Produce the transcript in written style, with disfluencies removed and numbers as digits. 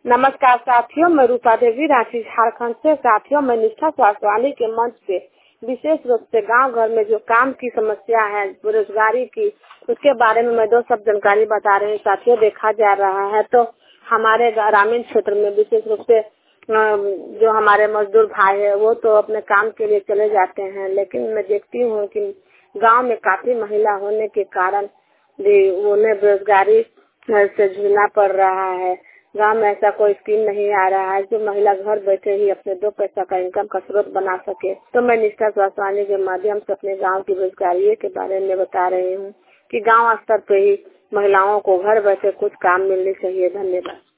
नमस्कार साथियों, मैं रूपा देवी रांची झारखंड से। साथियों, मैं निष्ठा स्वास्थ्य वाणी के मंच पे विशेष रूप से गांव घर में जो काम की समस्या है, बेरोजगारी की, उसके बारे में मैं 2 शब्द जानकारी बता रही हूँ। साथियों, देखा जा रहा है तो हमारे ग्रामीण क्षेत्र में विशेष रूप से जो हमारे मजदूर भाई है वो तो अपने काम के लिए चले जाते हैं, लेकिन मैं देखती हूँ कि गांव में काफी महिला होने के कारण भी उन्हें बेरोजगारी से जूझना पड़ रहा है। गांव में ऐसा कोई स्कीम नहीं आ रहा है जो महिला घर बैठे ही अपने 2 पैसा का इनकम का स्रोत बना सके। तो मैं निष्ठा स्वास्थ्य वाणी के माध्यम से अपने गांव की बेरोजगारी के बारे में बता रही हूँ कि गांव स्तर पे ही महिलाओं को घर बैठे कुछ काम मिलनी चाहिए। धन्यवाद।